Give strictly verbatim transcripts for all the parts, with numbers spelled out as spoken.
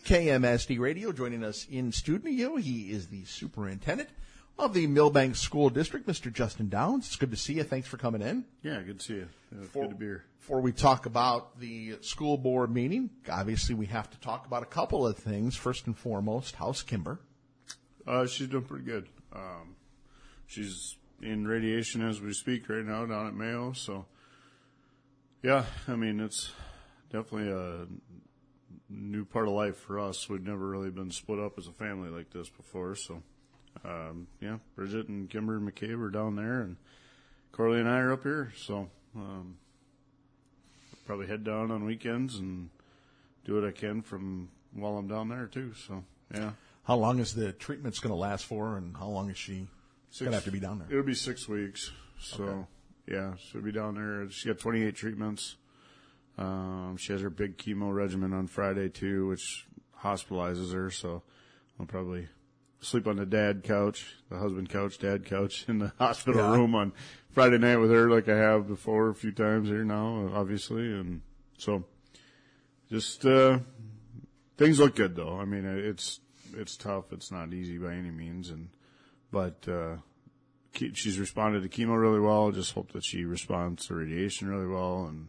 K M S D Radio. Joining us in studio, he is the superintendent of the Millbank School District, Mister Justin Downs. It's good to see you. Thanks for coming in. Yeah, good to see you. It's For, good to be here. Before we talk about the school board meeting, obviously we have to talk about a couple of things. First and foremost, how's Kimber? Uh, she's doing pretty good. Um, she's in radiation as we speak right now down at Mayo. So, yeah, I mean, it's definitely a new part of life for us. We've never really been split up as a family like this before. So, um, yeah, Bridget and Kimber and McCabe are down there, and Corley and I are up here. So, um, probably head down on weekends and do what I can from while I'm down there too. So, yeah. How long is the treatment's going to last for, and how long is she going to have to be down there? It'll be six weeks. So, Okay. yeah, she'll be down there. She got twenty-eight treatments. Um, she has her big chemo regimen on Friday too, which hospitalizes her. So, I'll probably sleep on the dad couch, the husband couch, dad couch in the hospital Yeah. room on Friday night with her, like I have before a few times here now, obviously. And so, just uh, things look good though. I mean, it's it's tough. It's not easy by any means, and but uh, she's responded to chemo really well. Just hope that she responds to radiation really well, and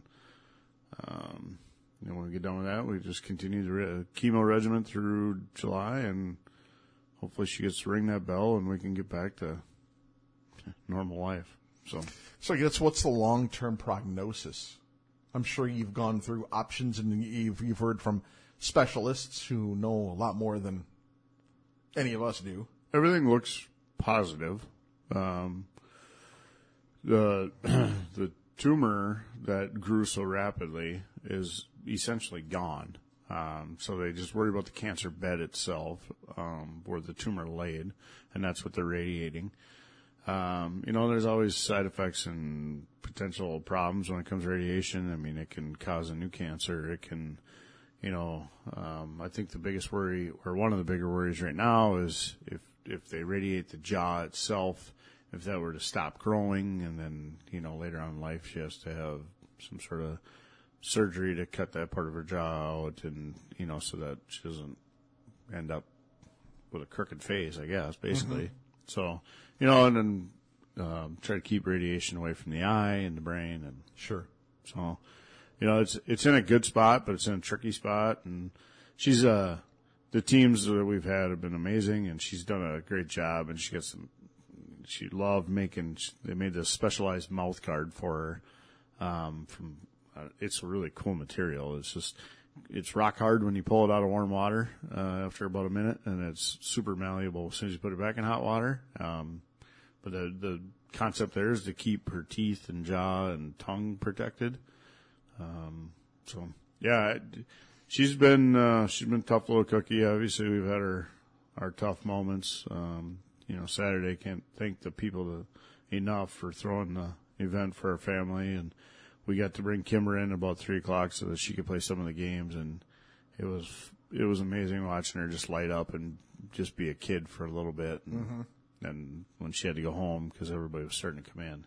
um, you know, when we get done with that, we just continue the re- chemo regimen through July, and hopefully she gets to ring that bell, and we can get back to normal life. So, So I guess what's the long-term prognosis? I'm sure you've gone through options, and you've you've heard from specialists who know a lot more than any of us do. everything looks positive. Um, the the tumor that grew so rapidly is essentially gone. Um, so they just worry about the cancer bed itself, um, where the tumor laid, and that's what they're radiating. Um, you know, there's always side effects and potential problems when it comes to radiation. I mean, it can cause a new cancer. It can, you know, um, I think the biggest worry, or one of the bigger worries right now, is if, if they radiate the jaw itself, if that were to stop growing, and then, you know, later on in life she has to have some sort of surgery to cut that part of her jaw out, and, you know, so that she doesn't end up with a crooked face, I guess, basically. Mm-hmm. So, you know, and then um, try to keep radiation away from the eye and the brain, and Sure. so, you know, it's it's in a good spot, but it's in a tricky spot. And she's uh the teams that we've had have been amazing, and she's done a great job. And she gets some. She loved making. They made this specialized mouth guard for her. Um, from uh, it's a really cool material. It's just it's rock hard when you pull it out of warm water uh, after about a minute, and it's super malleable as soon as you put it back in hot water. Um, but the the concept there is to keep her teeth and jaw and tongue protected. Um, so yeah, she's been, uh, she's been a tough little cookie. Obviously we've had our, our tough moments. Um, you know, Saturday, can't thank the people to, enough for throwing the event for our family. And we got to bring Kimber in about three o'clock so that she could play some of the games. And it was, it was amazing watching her just light up and just be a kid for a little bit. And, mm-hmm. and when she had to go home, cause everybody was starting to come in,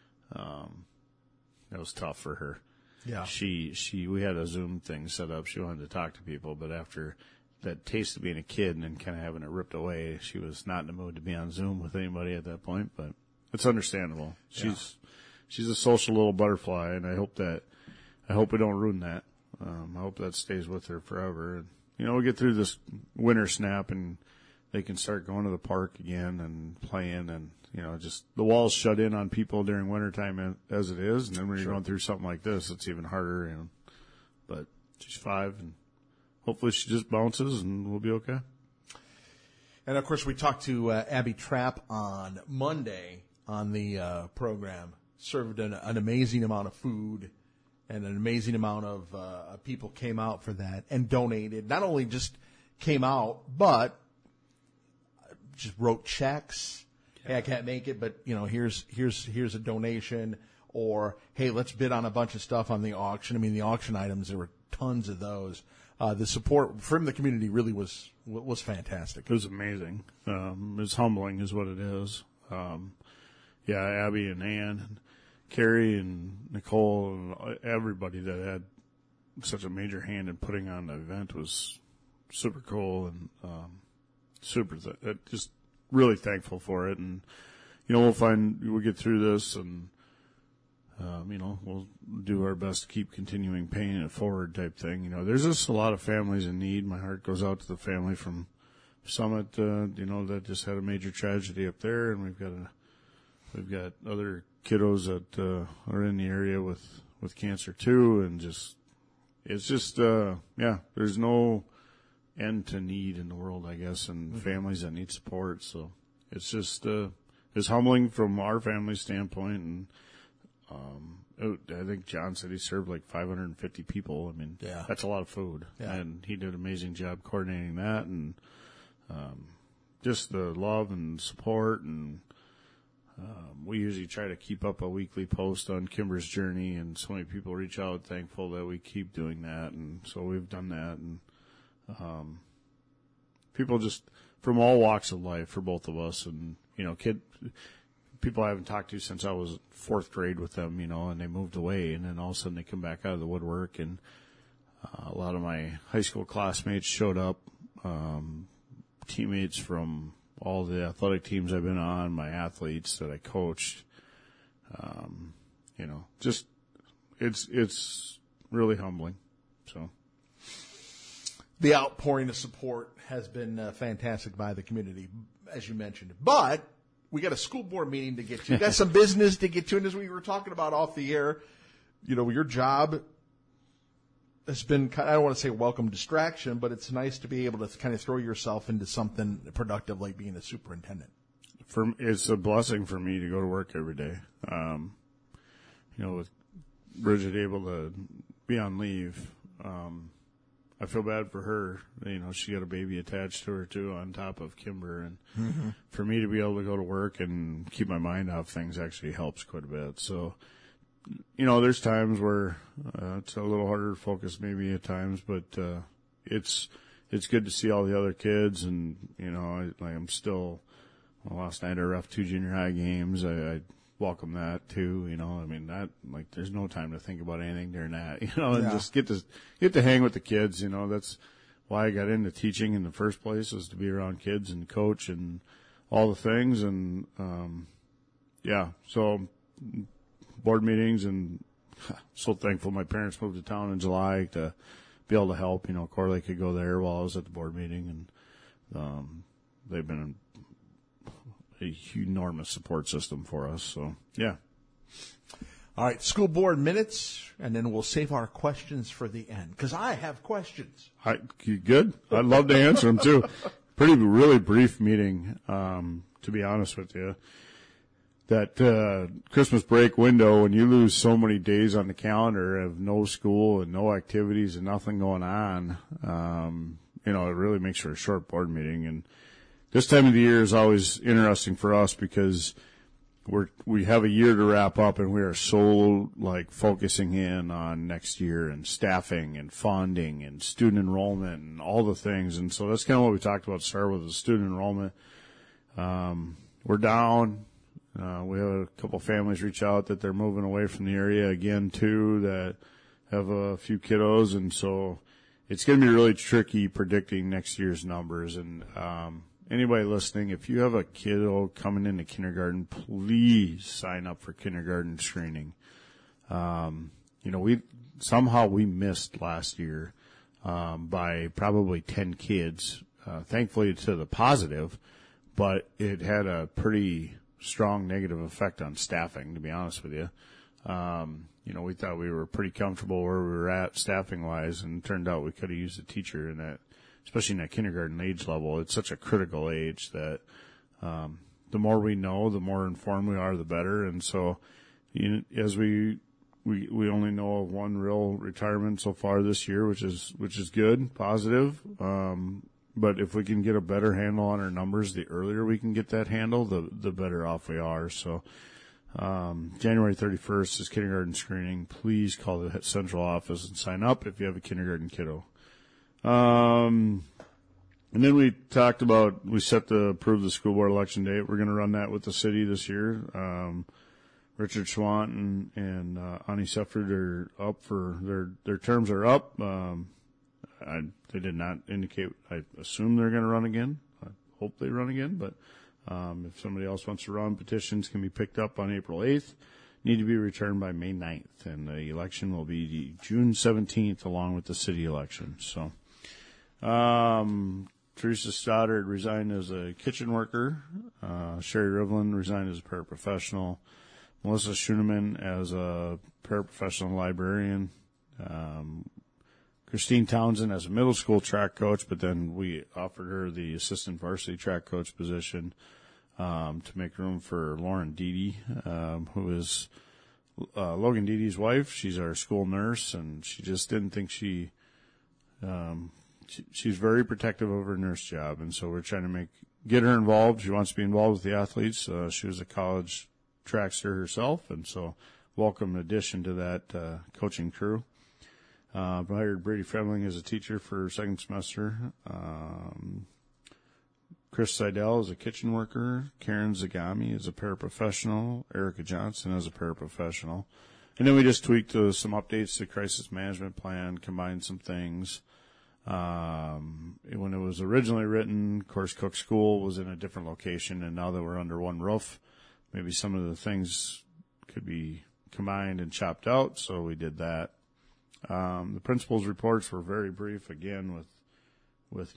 um, that was tough for her. Yeah. She, she, we had a Zoom thing set up. She wanted to talk to people, but after that taste of being a kid and then kind of having it ripped away, she was not in the mood to be on Zoom with anybody at that point, but it's understandable. She's, yeah. she's a social little butterfly, and I hope that, I hope we don't ruin that. Um, I hope that stays with her forever. And, you know, we get through this winter snap and they can start going to the park again and playing, and, you know, just the walls shut in on people during wintertime as it is. And then when you're sure. going through something like this, it's even harder. You know, but she's five, and hopefully she just bounces and we'll be okay. And of course, we talked to uh, Abby Trapp on Monday on the uh, program. Served an, an amazing amount of food, and an amazing amount of uh, people came out for that and donated. Not only just came out, but just wrote checks. Hey, I can't make it, but, you know, here's here's here's a donation. Or, hey, let's bid on a bunch of stuff on the auction. I mean, the auction items, there were tons of those. Uh, the support from the community really was was fantastic. It was amazing. Um, it's humbling is what it is. Um, yeah, Abby and Ann and Carrie and Nicole and everybody that had such a major hand in putting on the event was super cool and um, super th- uh, just really thankful for it. And you know, we'll find we'll get through this, and um, you know, we'll do our best to keep continuing paying it forward, type thing. You know, there's just a lot of families in need. My heart goes out to the family from Summit, uh, you know, that just had a major tragedy up there, and we've got a we've got other kiddos that uh, are in the area with with cancer too, and just it's just uh, yeah, there's no end to need in the world, I guess, and mm-hmm. families that need support. So it's just uh, it's humbling from our family standpoint, and um, it, I think John said he served like five hundred fifty people. I mean, yeah. that's a lot of food, yeah. and he did an amazing job coordinating that, and um, just the love and support. And um, we usually try to keep up a weekly post on Kimber's journey, and so many people reach out thankful that we keep doing that, and so we've done that. And um, people just from all walks of life for both of us, and you know, kid people I haven't talked to since I was fourth grade with them, you know, and they moved away, and then all of a sudden they come back out of the woodwork, and uh, a lot of my high school classmates showed up, um, teammates from all the athletic teams I've been on, my athletes that I coached, um, you know, just it's it's really humbling. So the outpouring of support has been uh, fantastic by the community, as you mentioned. But we got a school board meeting to get to. We got some business to get to. And as we were talking about off the air, you know, your job has been, I don't want to say welcome distraction, but it's nice to be able to kind of throw yourself into something productive like being a superintendent. For it's a blessing for me to go to work every day. Um, you know, with Bridget able to be on leave, um, I feel bad for her. You know, she got a baby attached to her too, on top of Kimber, and mm-hmm. for me to be able to go to work and keep my mind off things actually helps quite a bit. So, you know, there's times where uh, it's a little harder to focus maybe at times, but uh, it's it's good to see all the other kids, and you know, I, like I'm still. Well, last night I ref two junior high games. I, I welcome that too. You know, I mean that like there's no time to think about anything during that. You know, and yeah. just get to get to hang with the kids. You know, that's why I got into teaching in the first place, was to be around kids and coach and all the things. And um, yeah, so board meetings, and so thankful my parents moved to town in July to be able to help. You know, Corley could go there while I was at the board meeting, and um, they've been a enormous support system for us. So, yeah. All right, school board minutes, and then we'll save our questions for the end, because I have questions. I, good. I'd love to answer them, too. Pretty, really brief meeting, um, to be honest with you. That uh, Christmas break window, when you lose so many days on the calendar of no school and no activities and nothing going on, um, you know, it really makes for a short board meeting. And this time of the year is always interesting for us because we're, we have a year to wrap up, and we are so like focusing in on next year and staffing and funding and student enrollment and all the things. And so that's kind of what we talked about to start with, the student enrollment. Um, we're down. Uh, we have a couple families reach out that they're moving away from the area again too, that have a few kiddos. And so it's going to be really tricky predicting next year's numbers. And, um, anybody listening, if you have a kiddo coming into kindergarten, please sign up for kindergarten screening. Um, you know, we somehow we missed last year um, by probably ten kids. Uh, thankfully, to the positive, but it had a pretty strong negative effect on staffing. To be honest with you, um, you know, we thought we were pretty comfortable where we were at staffing wise, and it turned out we could have used a teacher in that. Especially in that kindergarten age level, it's such a critical age that um, the more we know, the more informed we are, the better. And so, you know, as we we we only know of one real retirement so far this year, which is which is good, positive. Um, but if we can get a better handle on our numbers, the earlier we can get that handle, the the better off we are. So, um, January thirty-first is kindergarten screening. Please call the central office and sign up if you have a kindergarten kiddo. Um, and then we talked about, we set to approve the school board election date. We're going to run that with the city this year. Um, Richard Schwant and, and, uh, Ani Sefford are up for their, their terms are up. Um, I, they did not indicate. I assume they're going to run again. I hope they run again. But um, if somebody else wants to run, petitions can be picked up on April eighth. Need to be returned by May ninth, and the election will be June seventeenth, along with the city election. So, um, Teresa Stoddard resigned as a kitchen worker. Uh, Sherry Rivlin resigned as a paraprofessional. Melissa Schoeneman as a paraprofessional librarian. Um, Christine Townsend as a middle school track coach, but then we offered her the assistant varsity track coach position um, to make room for Lauren Deedy, um, who is uh, Logan Deedy's wife. She's our school nurse, and she just didn't think she, um, she she's very protective of her nurse job, and so we're trying to make get her involved. She wants to be involved with the athletes. Uh, she was a college trackster herself, and so welcome addition to that uh, coaching crew. Uh, I hired Brady Fremling as a teacher for second semester. Um, Chris Seidel is a kitchen worker. Karen Zagami is a paraprofessional. Erica Johnson is a paraprofessional. And then we just tweaked uh, some updates to the crisis management plan, combined some things. Um, when it was originally written, of course, Cook School was in a different location, and now that we're under one roof, maybe some of the things could be combined and chopped out, so we did that. Um, the principal's reports were very brief, again, with with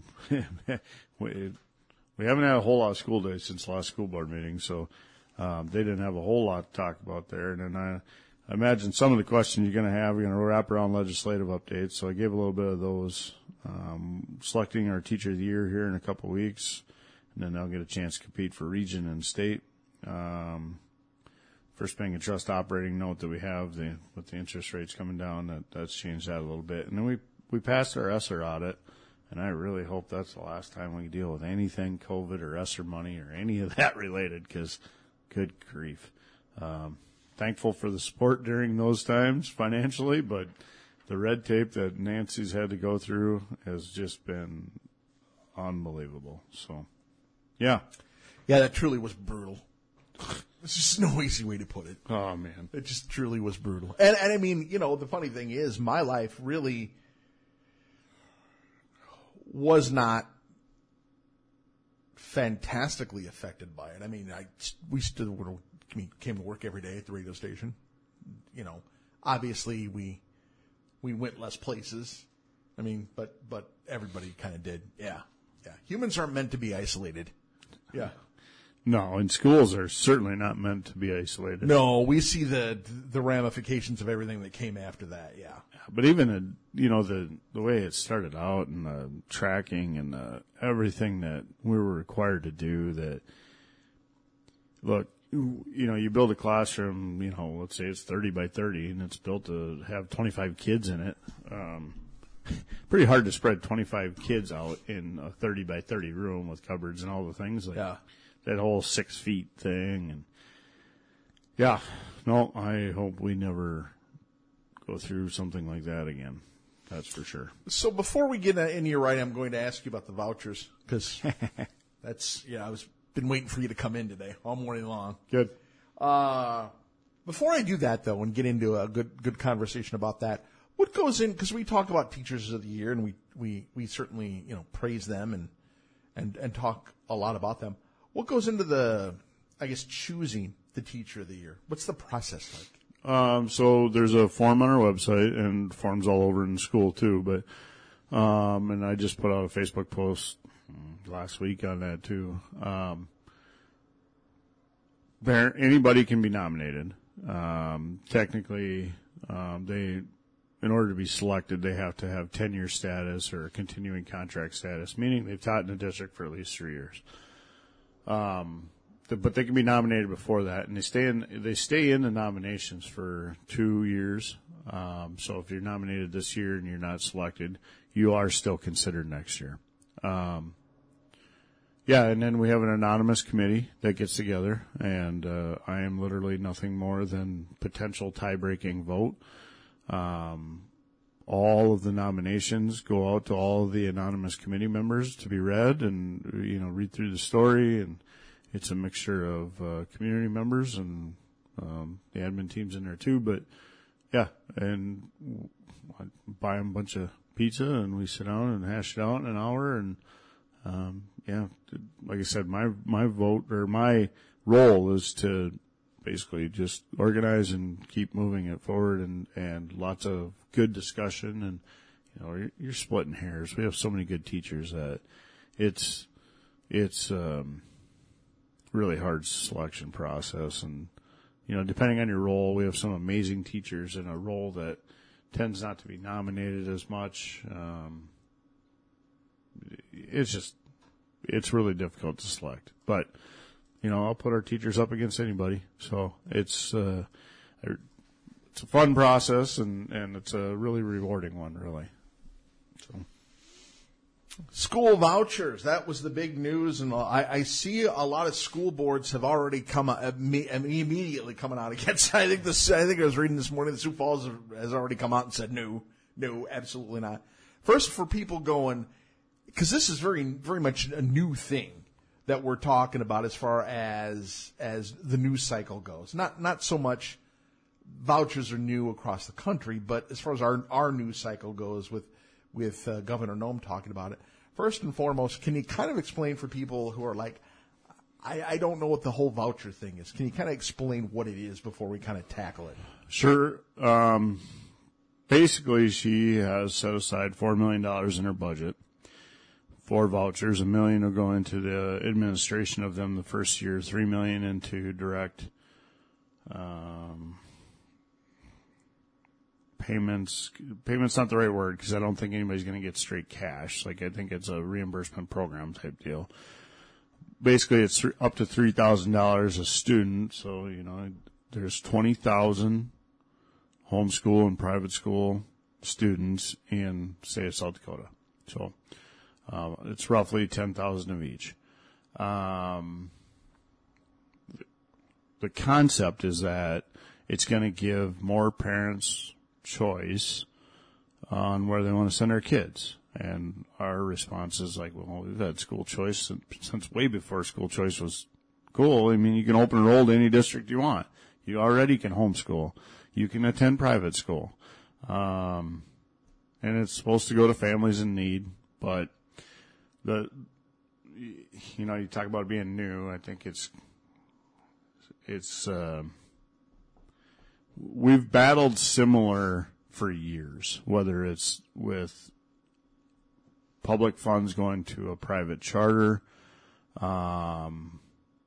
we, we haven't had a whole lot of school days since the last school board meeting, so um, they didn't have a whole lot to talk about there. And then I, I imagine some of the questions you're going to have, you're going to wrap around legislative updates, so I gave a little bit of those. Um, selecting our teacher of the year here in a couple of weeks, and then they'll get a chance to compete for region and state. Um, First Bank and Trust operating note that we have, the with the interest rates coming down, that that's changed that a little bit. And then we we passed our ESSER audit, and I really hope that's the last time we deal with anything COVID or ESSER money or any of that related, because good grief. Um, thankful for the support during those times financially, but the red tape that Nancy's had to go through has just been unbelievable. So, yeah. Yeah, that truly was brutal. There's just no easy way to put it. Oh, man. It just truly was brutal. And, and I mean, you know, the funny thing is, my life really was not fantastically affected by it. I mean, I, we still came to work every day at the radio station. You know, obviously we we went less places. I mean, but but everybody kind of did. Yeah, yeah. Humans aren't meant to be isolated. Yeah. No, and schools are certainly not meant to be isolated. No, we see the the ramifications of everything that came after that. Yeah, but even a, you know the the way it started out and the tracking and the, everything that we were required to do. That look, you know, you build a classroom. You know, let's say it's thirty by thirty, and it's built to have twenty-five kids in it. Um, pretty hard to spread twenty-five kids out in a thirty by thirty room with cupboards and all the things like. Yeah. That whole six feet thing, and yeah, no, I hope we never go through something like that again. That's for sure. So before we get into your right, I'm going to ask you about the vouchers, because that's yeah, I was been waiting for you to come in today all morning long. Good. Uh, before I do that though, and get into a good good conversation about that, what goes in? Because we talk about teachers of the year, and we we we certainly you know praise them and and and talk a lot about them. What goes into the, I guess, choosing the teacher of the year? What's the process like? Um, so there's a form on our website, and forms all over in the school too. But um, and I just put out a Facebook post last week on that too. Um, there, anybody can be nominated. Um, technically, um, they, in order to be selected, they have to have tenure status or continuing contract status, meaning they've taught in the district for at least three years. Um, the, but they can be nominated before that, and they stay in, they stay in the nominations for two years. Um, so if you're nominated this year and you're not selected, you are still considered next year. Um, yeah, and then we have an anonymous committee that gets together, and, uh, I am literally nothing more than potential tie-breaking vote. Um, all of the nominations go out to all of the anonymous committee members to be read and, you know, read through the story. And it's a mixture of uh, community members and um, the admin team's in there too. But, yeah, and I buy them a bunch of pizza, and we sit down and hash it out in an hour. And um, yeah, like I said, my my vote or my role is to basically just organize and keep moving it forward, and, and lots of good discussion. And you know, you're, you're splitting hairs. We have so many good teachers that it's it's um, really hard selection process. And you know, depending on your role, we have some amazing teachers in a role that tends not to be nominated as much. Um, it's just, it's really difficult to select. But, you know, I'll put our teachers up against anybody. So it's, uh, it's a fun process, and, and it's a really rewarding one, really. So. School vouchers, that was the big news, and I, I see a lot of school boards have already come out, immediately coming out against. I think this. I think I was reading this morning that Sioux Falls has already come out and said no, no, absolutely not. First, for people going, because this is very, very much a new thing that we're talking about as far as as the news cycle goes. Not not so much vouchers are new across the country, but as far as our our news cycle goes with. with uh, Governor Noem talking about it. First and foremost, can you kind of explain for people who are like, I, I don't know what the whole voucher thing is. Can you kind of explain what it is before we kind of tackle it? Sure. Um, basically, she has set aside four million dollars in her budget for vouchers. A million will go into the administration of them the first year, three million dollars into direct um payments. Payment's not the right word, because I don't think anybody's going to get straight cash. Like, I think it's a reimbursement program type deal. Basically, it's th- up to three thousand dollars a student. So, you know, there's twenty thousand homeschool and private school students in, say, South Dakota. So, uh, it's roughly ten thousand of each. Um, the concept is that it's going to give more parents choice on where they want to send their kids. And our response is like, well, we've had school choice since, since way before school choice was cool. I mean, you can open enroll to any district you want. You already can homeschool. You can attend private school. Um, and it's supposed to go to families in need. But the, you know, you talk about it being new. I think it's, it's, uh, we've battled similar for years, whether it's with public funds going to a private charter, um,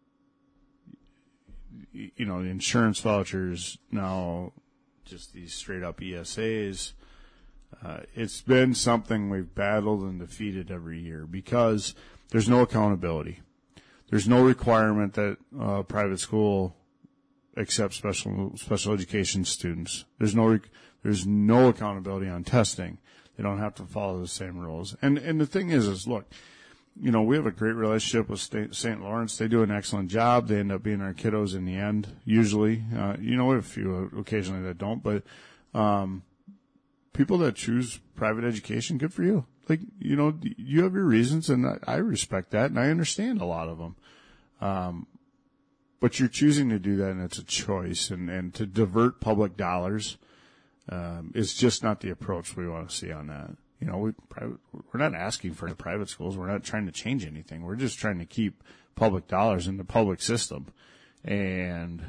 you know, the insurance vouchers, now just these straight up E S As. Uh, it's been something we've battled and defeated every year because there's no accountability. There's no requirement that uh, private school accept special special education students. There's no there's no accountability on testing. They don't have to follow the same rules. And and the thing is, is look, you know, we have a great relationship with Saint Lawrence. They do an excellent job. They end up being our kiddos in the end, usually. Uh, you know, we have a few occasionally that don't, but um, people that choose private education, good for you. Like, you know, you have your reasons, and I, I respect that, and I understand a lot of them. Um, But you're choosing to do that, and it's a choice. And, and to divert public dollars um, is just not the approach we want to see on that. You know, we, private, we're not asking for private schools. We're not trying to change anything. We're just trying to keep public dollars in the public system. And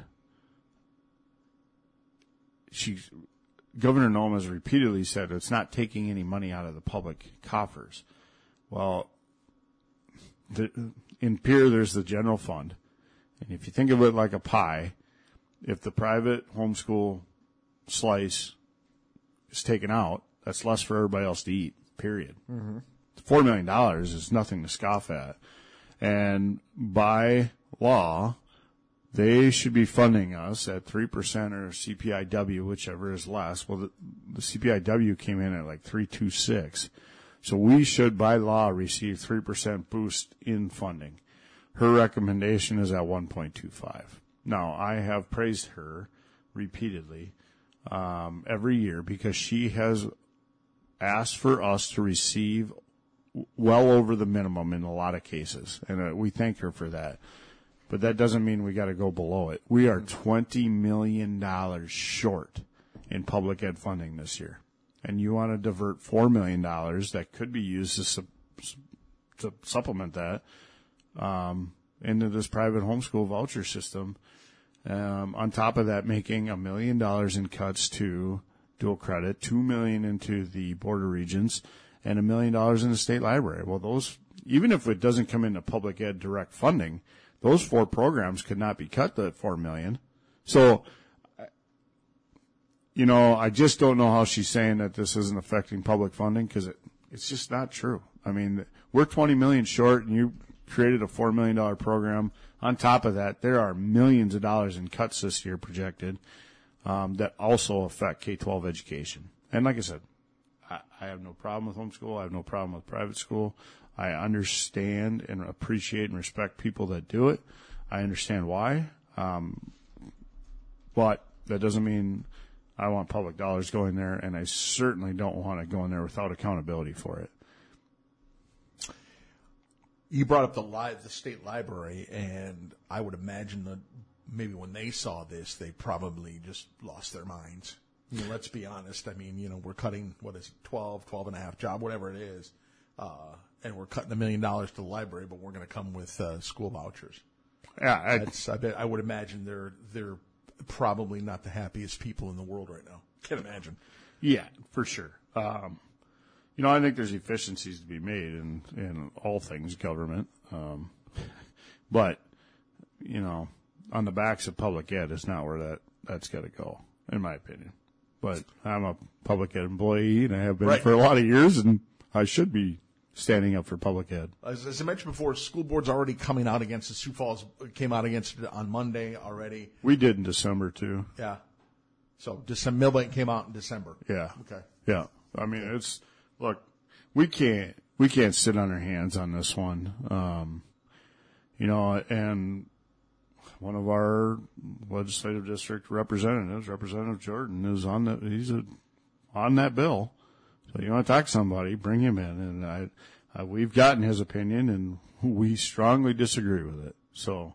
she, Governor Noem has repeatedly said it's not taking any money out of the public coffers. Well, the, in Pierre, there's the general fund. And if you think of it like a pie, if the private homeschool slice is taken out, that's less for everybody else to eat, period. Mm-hmm. four million dollars is nothing to scoff at. And by law, they should be funding us at three percent or C P I W, whichever is less. Well, the, the C P I W came in at like three point two six. So we should, by law, receive three percent boost in funding. Her recommendation is at one point two five. Now, I have praised her repeatedly um, every year because she has asked for us to receive well over the minimum in a lot of cases, and uh, we thank her for that. But that doesn't mean we got to go below it. We are twenty million dollars short in public ed funding this year. and you want to divert four million dollars that could be used to, su- to supplement that um, into this private homeschool voucher system. Um, on top of that, making a million dollars in cuts to dual credit, two million into the border regions, and a million dollars in the state library. Well, those, even if it doesn't come into public ed direct funding, those four programs could not be cut to four million. So, you know, I just don't know how she's saying that this isn't affecting public funding, because it, it's just not true. I mean, we're twenty million short, and you created a four million dollars program. On top of that, there are millions of dollars in cuts this year projected um, that also affect K twelve education. And like I said, I, I have no problem with homeschool. I have no problem with private school. I understand and appreciate and respect people that do it. I understand why. Um, but that doesn't mean I want public dollars going there, and I certainly don't want it going there without accountability for it. You brought up the li- the state library, and I would imagine that maybe when they saw this, they probably just lost their minds. You know, let's be honest. I mean, you know, we're cutting, what is it, twelve, twelve and a half job, whatever it is, uh, and we're cutting a million dollars to the library, but we're going to come with uh, school vouchers. Yeah, I, That's, I bet I would imagine they're they're probably not the happiest people in the world right now. Can't imagine. Yeah, for sure. Um, you know, I think there's efficiencies to be made in, in all things government. Um, but, you know, on the backs of public ed is not where that, that's got to go, in my opinion. But I'm a public ed employee, and I have been Right. for a lot of years, and I should be standing up for public ed. As, as I mentioned before, school board's already coming out against it. Sioux Falls came out against it on Monday already. We did in December, too. Yeah. So December, Millbank came out in December. Yeah. Okay. Yeah. I mean, it's, look, we can't, we can't sit on our hands on this one. Um, you know, and one of our legislative district representatives, Representative Jordan, is on the, he's a, on that bill. So you want to talk to somebody, bring him in. And I, uh, we've gotten his opinion, and we strongly disagree with it. So,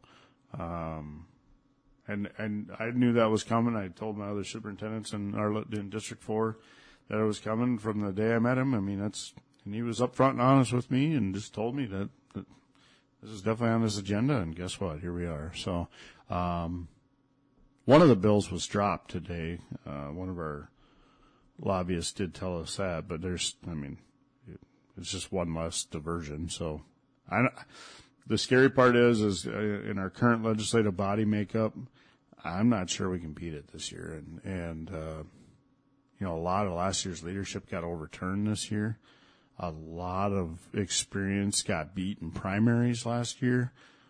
um, and, and I knew that was coming. I told my other superintendents in our, in District four that it was coming from the day I met him. I mean, that's, and he was upfront and honest with me and just told me that, that this is definitely on this agenda. And guess what? Here we are. So, um, one of the bills was dropped today. Uh, one of our lobbyists did tell us that, but there's, I mean, it's just one less diversion. So I, the scary part is, is in our current legislative body makeup, I'm not sure we can beat it this year. And, and, uh, you know, a lot of last year's leadership got overturned this year. A lot of experience got beat in primaries last year.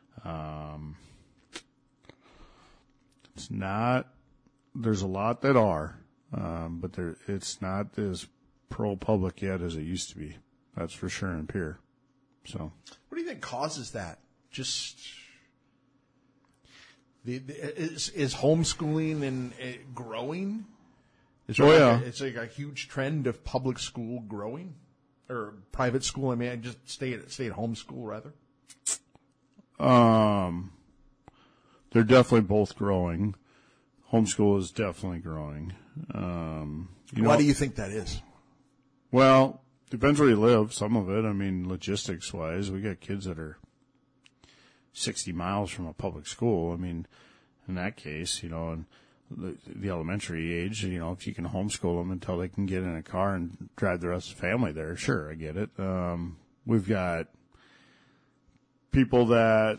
Um, it's not, there's a lot that are, um, but there, it's not as pro-public yet as it used to be. That's for sure in Pierre. So, What do you think causes that? Just the, the is, is homeschooling and uh, growing? Is there Oh, like yeah. a, it's like a huge trend of public school growing or private school. I mean, I just stay at stay at home school rather. Um, they're definitely both growing. Homeschool is definitely growing. Um, you Why know, do you think that is? Well, depends where you live. Some of it, I mean, logistics wise, we got kids that are sixty miles from a public school. I mean, in that case, you know, and the, the elementary age, you know, if you can homeschool them until they can get in a car and drive the rest of the family there, sure, I get it. Um, we've got people that,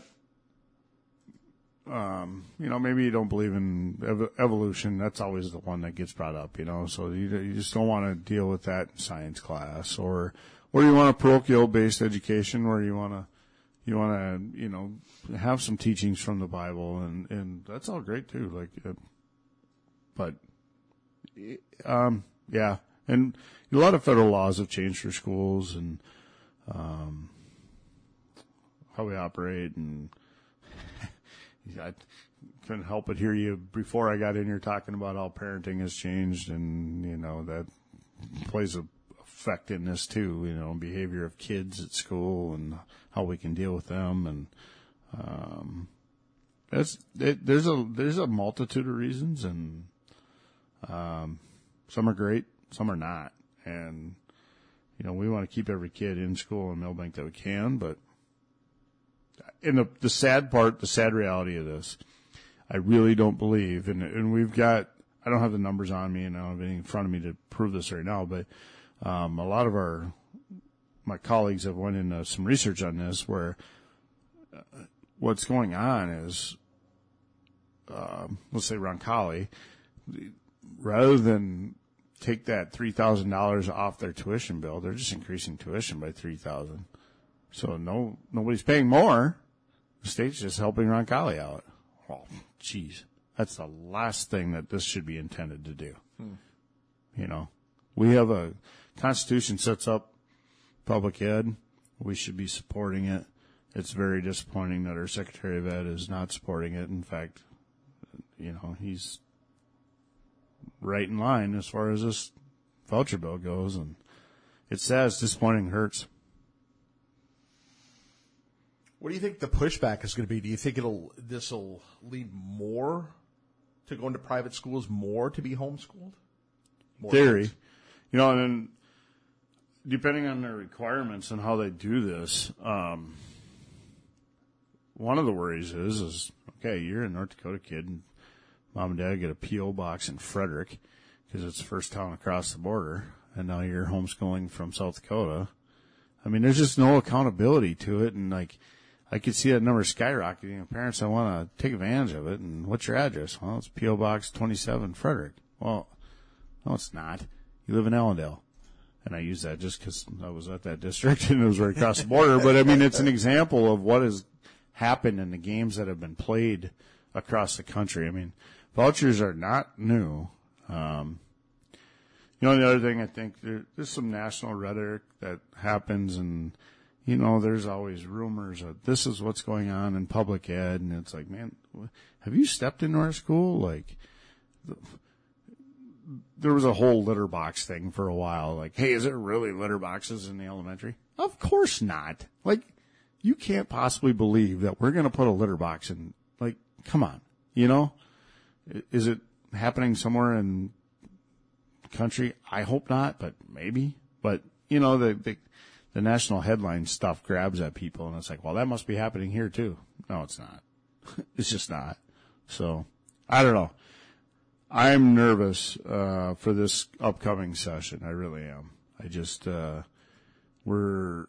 um, you know, maybe you don't believe in ev- evolution. That's always the one that gets brought up, you know, so you, you just don't want to deal with that in science class, or, or you want a parochial based education where you want to, you want to, you know, have some teachings from the Bible, and, and that's all great too. Like, uh, but, um, yeah. And a lot of federal laws have changed for schools and, um, how we operate, and I couldn't help but hear you before I got in here talking about how parenting has changed, and, you know, that plays a effect in this too, you know, behavior of kids at school and how we can deal with them. And, um, that's, it, there's a, there's a multitude of reasons, and, um, some are great, some are not. And, you know, we want to keep every kid in school in Millbank that we can, but in the, the sad part, the sad reality of this, I really don't believe, and, and we've got, I don't have the numbers on me and I don't have anything in front of me to prove this right now, but um, a lot of our, my colleagues have went into some research on this where uh, what's going on is, uh, let's say Roncalli, rather than take that three thousand dollars off their tuition bill, they're just increasing tuition by three thousand dollars. So no, nobody's paying more. The state's just helping Roncalli out. Well, geez, that's the last thing that this should be intended to do. Hmm. You know, we have a Constitution sets up public ed. We should be supporting it. It's very disappointing that our Secretary of Ed is not supporting it. In fact, you know, he's right in line as far as this voucher bill goes, and it's sad, it's disappointing, it hurts. What do you think the pushback is going to be? Do you think it'll this will lead more to go into private schools, more to be homeschooled? More Theory. kids? You know, and then depending on their requirements and how they do this, um, one of the worries is, is, okay, you're a North Dakota kid, and mom and dad get a P O box in Frederick because it's the first town across the border, and now you're homeschooling from South Dakota. I mean, there's just no accountability to it, and like, I could see that number skyrocketing. Parents, I want to take advantage of it. And what's your address? Well, it's P O Box twenty-seven, Frederick. Well, no, it's not. You live in Allendale. And I use that just because I was at that district and it was right across the border. But, I mean, it's an example of what has happened in the games that have been played across the country. I mean, vouchers are not new. Um, you know, the other thing I think, there, there's some national rhetoric that happens, and you know, there's always rumors of this is what's going on in public ed, and it's like, man, have you stepped into our school? Like, there was a whole litter box thing for a while. Like, hey, is there really litter boxes in the elementary? Of course not. Like, you can't possibly believe that we're going to put a litter box in. Like, come on, you know? Is it happening somewhere in the country? I hope not, but maybe. But, you know, the, the The national headline stuff grabs at people, and it's like, well, that must be happening here too. No, it's not. It's just not. So, I don't know. I'm nervous uh, for this upcoming session. I really am. I just, uh, we're,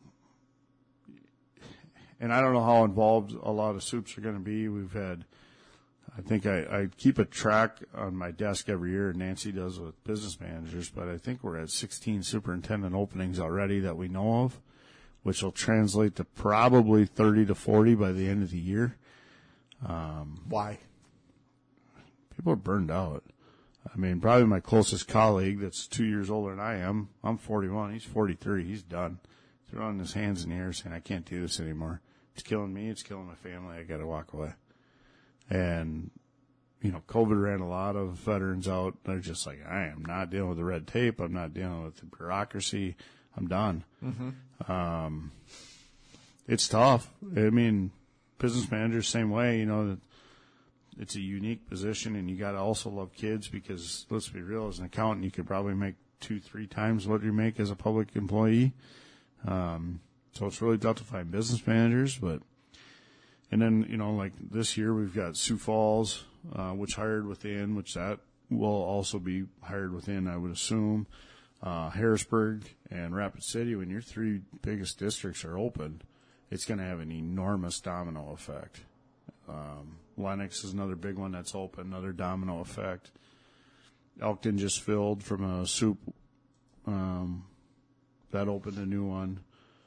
and I don't know how involved a lot of soups are going to be. We've had, I think I, I keep a track on my desk every year, Nancy does with business managers, but I think we're at sixteen superintendent openings already that we know of, which will translate to probably thirty to forty by the end of the year. Um, Why? People are burned out. I mean, probably my closest colleague that's two years older than I am, I'm forty-one, he's forty-three, he's done. Throwing his hands in the air saying, I can't do this anymore. It's killing me, it's killing my family, I gotta walk away. And, you know, COVID ran a lot of veterans out. They're just like, I am not dealing with the red tape. I'm not dealing with the bureaucracy. I'm done. Mm-hmm. Um, it's tough. I mean, business managers, same way, you know, it's a unique position, and you got to also love kids because, let's be real, as an accountant, you could probably make two, three times what you make as a public employee. Um, so it's really tough to find business managers, but and then, you know, like this year we've got Sioux Falls, uh, which hired within, which that will also be hired within, I would assume. Uh, Harrisburg and Rapid City, when your three biggest districts are open, it's going to have an enormous domino effect. Um, Lennox is another big one that's open, another domino effect. Elkton just filled from a soup. Um, that opened a new one.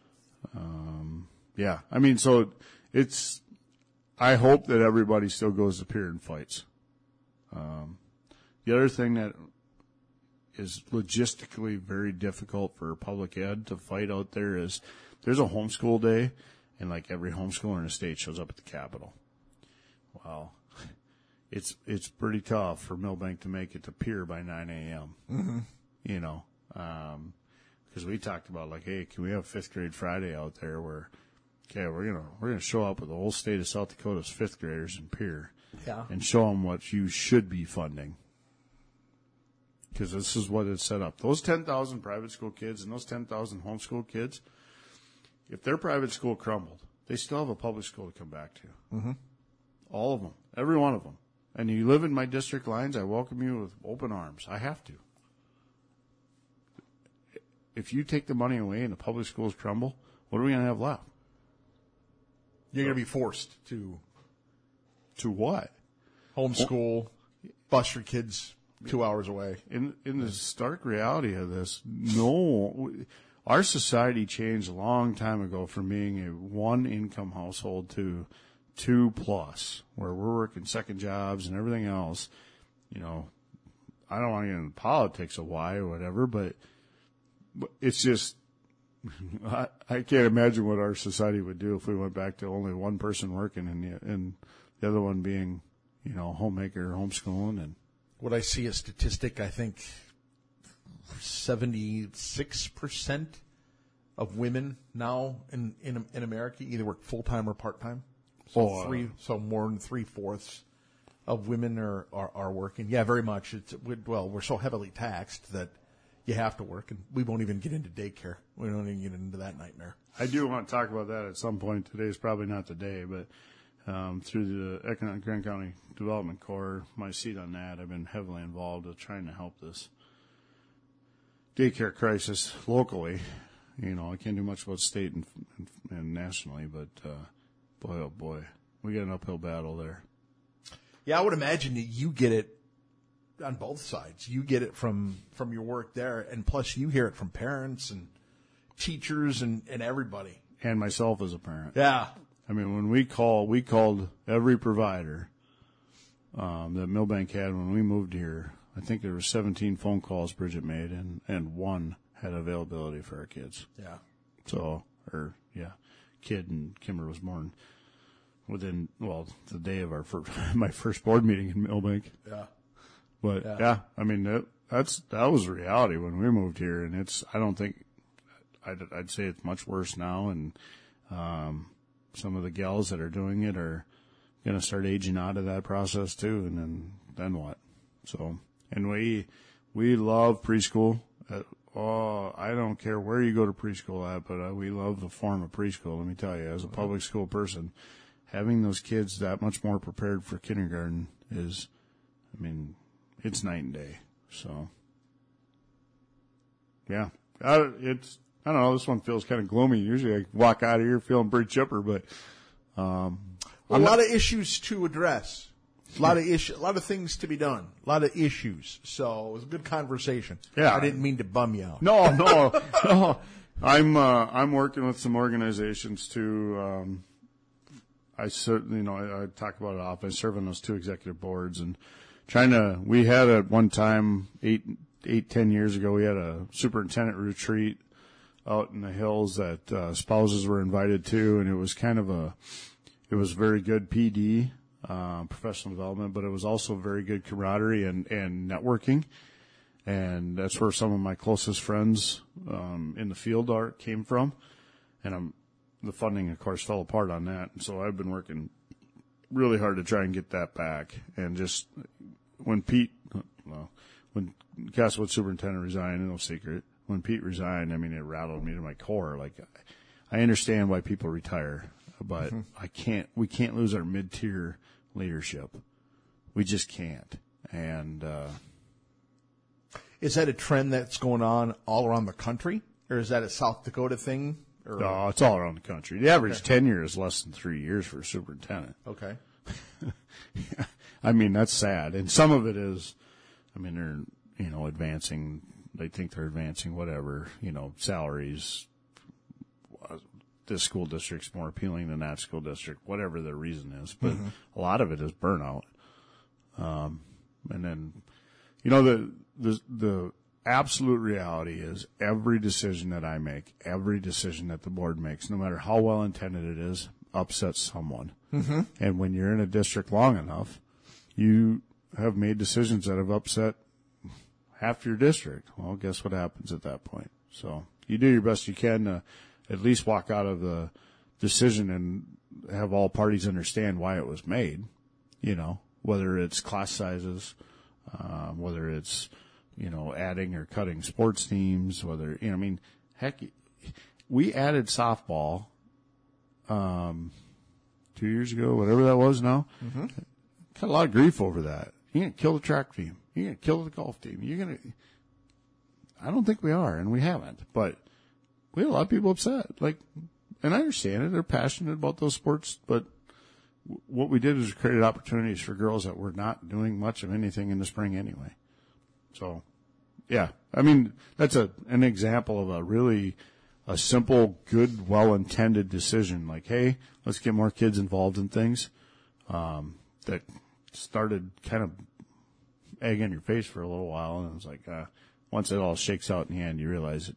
Um, yeah, I mean, so it's, I hope that everybody still goes to pier and fights. Um, the other thing that is logistically very difficult for public ed to fight out there is there's a homeschool day, and like every homeschooler in the state shows up at the Capitol. Wow. It's, it's pretty tough for Millbank to make it to pier by nine a.m. Mm-hmm. You know, um, cause we talked about like, hey, can we have fifth grade Friday out there where, okay, we're gonna we're gonna show up with the whole state of South Dakota's fifth graders in Pier, yeah, and show them what you should be funding. because this is what it's set up. Those ten thousand private school kids and those ten thousand homeschool kids, if their private school crumbled, they still have a public school to come back to. Mm-hmm. All of them, every one of them. And you live in my district lines, I welcome you with open arms. I have to. If you take the money away and the public schools crumble, what are we going to have left? You're going to be forced to To what? homeschool, bus your kids two hours away. In in the stark reality of this, no, our society changed a long time ago from being a one income household to two plus, where we're working second jobs and everything else. You know, I don't want to get into politics of why or whatever, but, but it's just, I, I can't imagine what our society would do if we went back to only one person working and the, and the other one being, you know, homemaker, homeschooling. And What I see a statistic, I think seventy-six percent of women now in, in, in America either work full-time or part-time. So Oh, uh, three, so more than three-fourths of women are, are, are working. Yeah, very much. It's, well, we're so heavily taxed that you have to work, and we won't even get into daycare. We don't even get into that nightmare. I do want to talk about that at some point. Today is probably not the day, but um, through the Economic Grand County Development Corps, my seat on that, I've been heavily involved with trying to help this daycare crisis locally. You know, I can't do much about state and, and, and nationally, but uh, boy, oh boy, we got an uphill battle there. Yeah, I would imagine that you get it on both sides. You get it from, from your work there, and plus you hear it from parents and teachers and, and everybody. And myself as a parent. Yeah. I mean, when we call, we called every provider um, that Millbank had when we moved here. I think there were seventeen phone calls Bridget made, and, and one had availability for our kids. Yeah. So, or, yeah, kid and Kimber was born within, well, the day of our first, my first board meeting in Millbank. Yeah. But, Yeah. yeah, I mean, that, that's, that was reality when we moved here, and it's, I don't think, I'd, I'd say it's much worse now, and um, some of the gals that are doing it are going to start aging out of that process too, and then, then what? So, and we, we love preschool. Uh, oh, I don't care where you go to preschool at, but uh, we love the form of preschool, let me tell you. As a public school person, having those kids that much more prepared for kindergarten is, I mean, it's night and day. So, yeah, uh, it's, I don't know, this one feels kind of gloomy. Usually I walk out of here feeling pretty chipper, but, um, a lot of issues to address. A lot of issue, a lot of things to be done. A lot of issues. So it was a good conversation. Yeah. I didn't mean to bum you out. No, no, no. I'm, uh, I'm working with some organizations to, um, I certainly, you know, I, I talk about it often. I serve on those two executive boards and trying to, we had at one time, eight, eight, ten years ago, we had a superintendent retreat out in the hills that, uh, spouses were invited to, and it was kind of a, it was very good P D, uh, professional development, but it was also very good camaraderie and, and networking. And that's where some of my closest friends, um, in the field are, came from. And I'm, the funding, of course, fell apart on that. And so I've been working really hard to try and get that back. And just when Pete, well, when Castlewood superintendent resigned, no secret, when Pete resigned, I mean, it rattled me to my core. Like, I understand why people retire, but mm-hmm. I can't, we can't lose our mid-tier leadership. We just can't. And, uh, is that a trend that's going on all around the country, or is that a South Dakota thing? Or? No, it's all around the country. The average okay. tenure is less than three years for a superintendent. Okay. Yeah. I mean, that's sad. And some of it is, I mean, they're, you know, advancing, they think they're advancing whatever, you know, salaries. This school district's more appealing than that school district, whatever the reason is. But mm-hmm. a lot of it is burnout. Um, and then, you know, the, the, the absolute reality is every decision that I make, every decision that the board makes, no matter how well intended it is, upsets someone. Mm-hmm. And when you're in a district long enough, you have made decisions that have upset half your district. Well, guess what happens at that point? So you do your best you can to at least walk out of the decision and have all parties understand why it was made, you know, whether it's class sizes, um, whether it's you know, adding or cutting sports teams, whether, you know, I mean, heck, we added softball, um, two years ago, whatever that was now. Mm-hmm. Got a lot of grief over that. You're going to kill the track team. You're going to kill the golf team. You're going to, I don't think we are, and we haven't, but we had a lot of people upset. Like, and I understand it. They're passionate about those sports, but what we did is created opportunities for girls that were not doing much of anything in the spring anyway. So, yeah, I mean, that's a, an example of a really, a simple, good, well-intended decision. Like, hey, let's get more kids involved in things, um, that started kind of egg in your face for a little while. And it was like, uh, once it all shakes out in the end, you realize that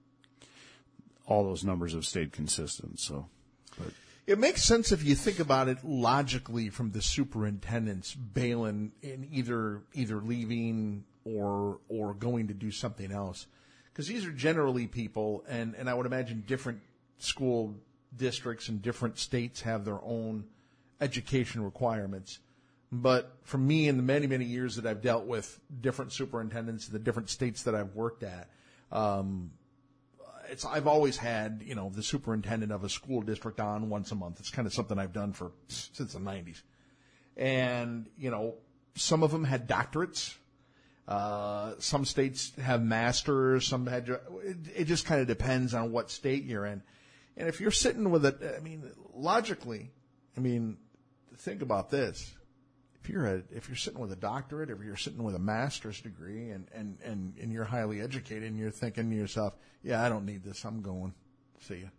all those numbers have stayed consistent. So, but. It makes sense if you think about it logically from the superintendents bailing in either either leaving or or going to do something else, because these are generally people, and, and I would imagine different school districts and different states have their own education requirements. But for me, in the many many years that I've dealt with different superintendents in the different states that I've worked at, um, It's, I've always had, you know, the superintendent of a school district on once a month. It's kind of something I've done for since the nineties. And, you know, some of them had doctorates. Uh, some states have masters. Some had, it, it just kind of depends on what state you're in. And if you're sitting with it, I mean, logically, I mean, think about this. If you're a, if you're sitting with a doctorate, if you're sitting with a master's degree, and, and, and, and you're highly educated, and you're thinking to yourself, yeah, I don't need this. I'm going. See ya.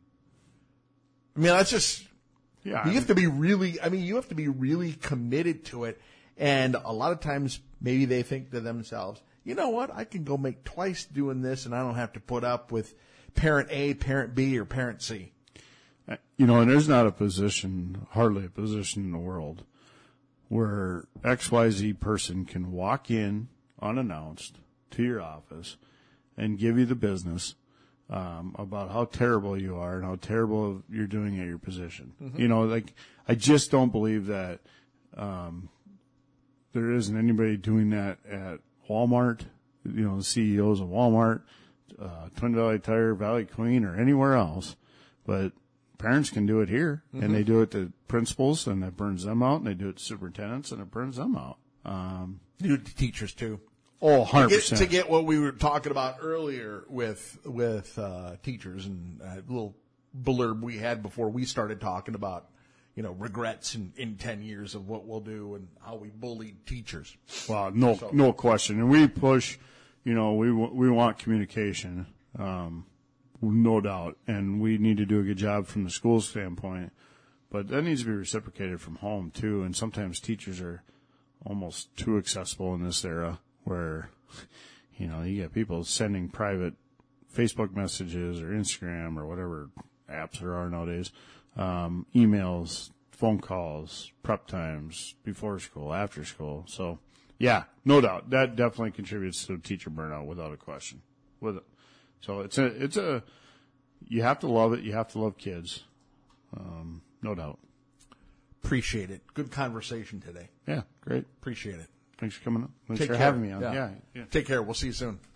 I mean, that's just, yeah, you I have mean, to be really, I mean, you have to be really committed to it. And a lot of times, maybe they think to themselves, you know what? I can go make twice doing this, and I don't have to put up with parent A, parent B, or parent C. You know, and there's not a position, hardly a position in the world, where X Y Z person can walk in unannounced to your office and give you the business um, about how terrible you are and how terrible you're doing at your position. Mm-hmm. You know, like, I just don't believe that um, there isn't anybody doing that at Walmart, you know, the C E Os of Walmart, uh, Twin Valley Tire, Valley Queen, or anywhere else. But parents can do it here, mm-hmm. and they do it to principals, and it burns them out, and they do it to superintendents, and it burns them out. Um, you do it to teachers, too. Oh, one hundred percent. To get, to get what we were talking about earlier with with uh, teachers, and a little blurb we had before we started talking about, you know, regrets in, in ten years of what we'll do and how we bullied teachers. Well, no, so. no question. And we push, you know, we we want communication. Um No doubt, and we need to do a good job from the school standpoint, but that needs to be reciprocated from home too. And sometimes teachers are almost too accessible in this era, where, you know, you get people sending private Facebook messages or Instagram or whatever apps there are nowadays, um, emails, phone calls, prep times, before school, after school. So, yeah, no doubt, that definitely contributes to teacher burnout without a question. With it. So it's a, it's a, you have to love it. You have to love kids. Um, no doubt. Appreciate it. Good conversation today. Yeah, great. Appreciate it. Thanks for coming up. Thanks Take for care. having me on. Yeah. Yeah, yeah. Take care. We'll see you soon.